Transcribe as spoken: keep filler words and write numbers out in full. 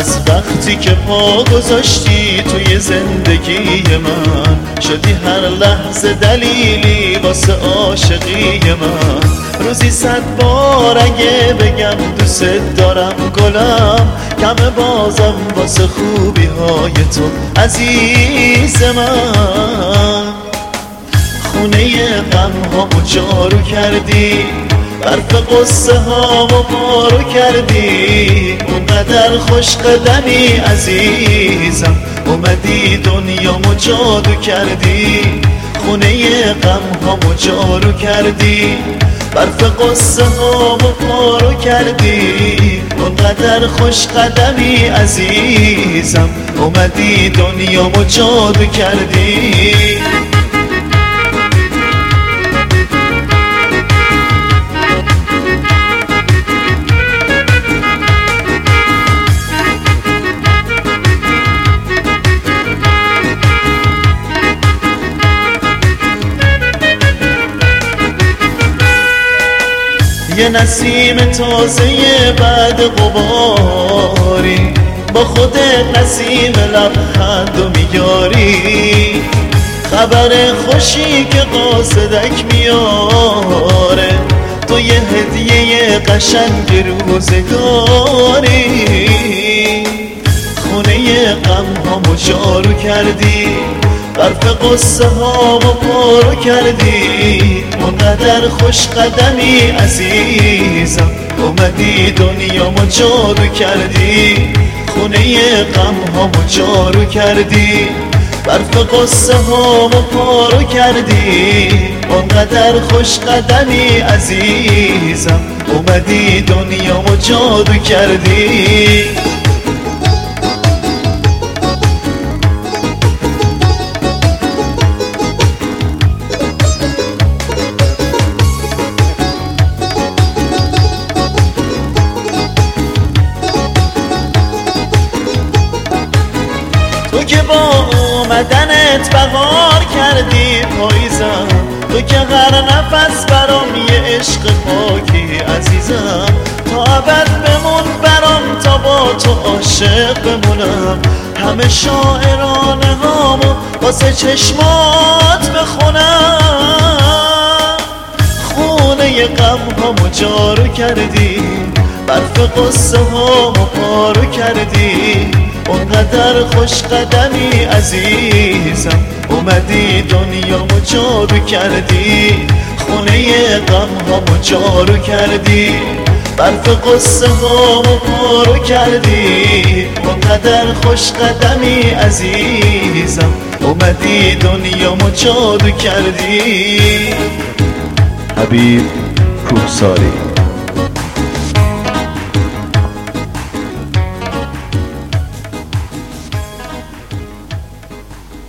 از وقتی که پا گذاشتی توی زندگی من، شدی هر لحظه دلیلی واسه عاشقی من. روزی صد بار اگه بگم دوست دارم گلم، کمه بازم واسه خوبی های تو عزیز من. خونه غم هامو جارو کردی، برف قصه هامو پارو کردی. اونقدر خوش قدمی عزیزم، اومدی دنیامو جادو کردی. خونه غم هامو جارو کردی، برف قصه هامو پارو کردی. اونقدر خوش قدمی عزیزم، اومدی دنیامو جادو کردی. یه نسیم تازه بعد غباری، با خود نسیم لبخند و میاری. خبر خوشی که قاصدک میاره، تو یه هدیه قشنگ روزگاری. خونه غم هامو جارو کردی، برف قصه هامو پارو کردی. اونقدر خوش قدمی عزیزم، اومدی دنیامو جادو کردی. خونه غم هامو جارو کردی، برف قصه هامو پارو کردی. اونقدر خوش قدمی عزیزم، اومدی دنیامو جادو کردی. تو که با اومدنت بهار کردی پاییزم، تو که هر نفس برام یه عشق پاکی عزیزم. تا ابد بمون برام، تا با تو عاشق بمونم. همه شاعرانه هامو واسه چشمات بخونم. خونه غم هامو جارو کردی، برف قصه هامو پارو کردی. اونقدر خوش قدمی عزیزم، اومدی دنیامو جارو کردی. خونه غم هامو جارو کردی، برف قصه هامو پارو کردی. اونقدر خوش قدمی عزیزم، اومدی دنیامو جادو کردی. حبیب کوهساری.